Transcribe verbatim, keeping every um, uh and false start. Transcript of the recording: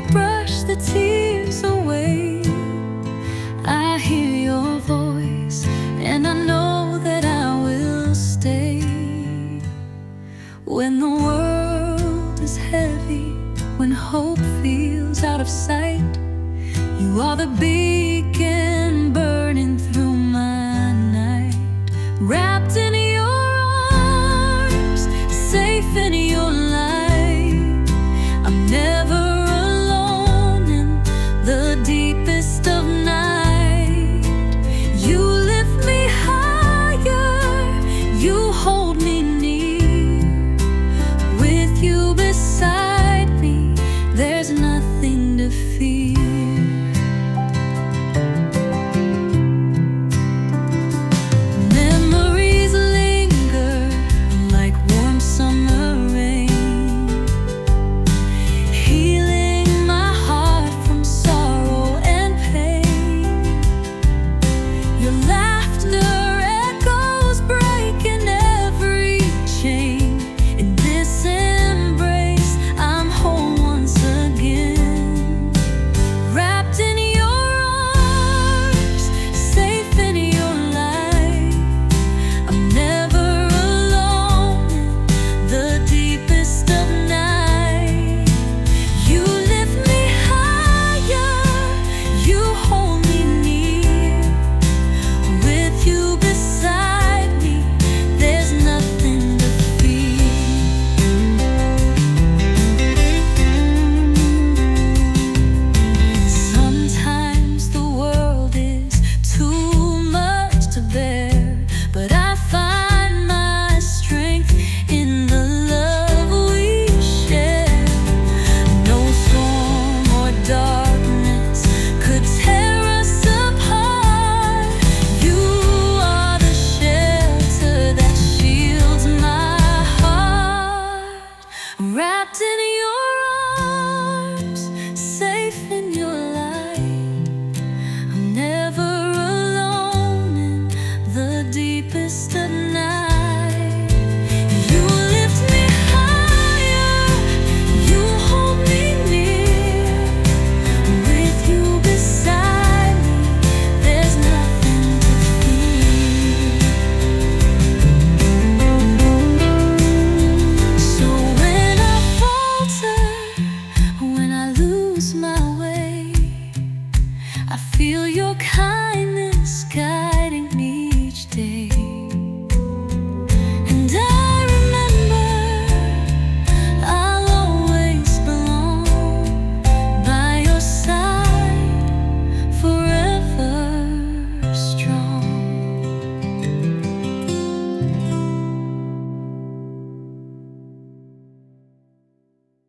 brush the tears away. I hear your voice, and I know that I will stay. When the world is heavy, when hope feels out of sight, you are the beacon burning through my night. Wrapped in your arms, safe in your light, I'm never alone in the deepest of night. You lift me higher, you hold me near. With you beside me, there's nothing to fear. Wrapped in your arms, safe in your light, I'm never alone in the deepest of night. You lift me higher, you hold me near. With you beside me, there's nothing to fear. So when I lose my way, I feel your kindness guide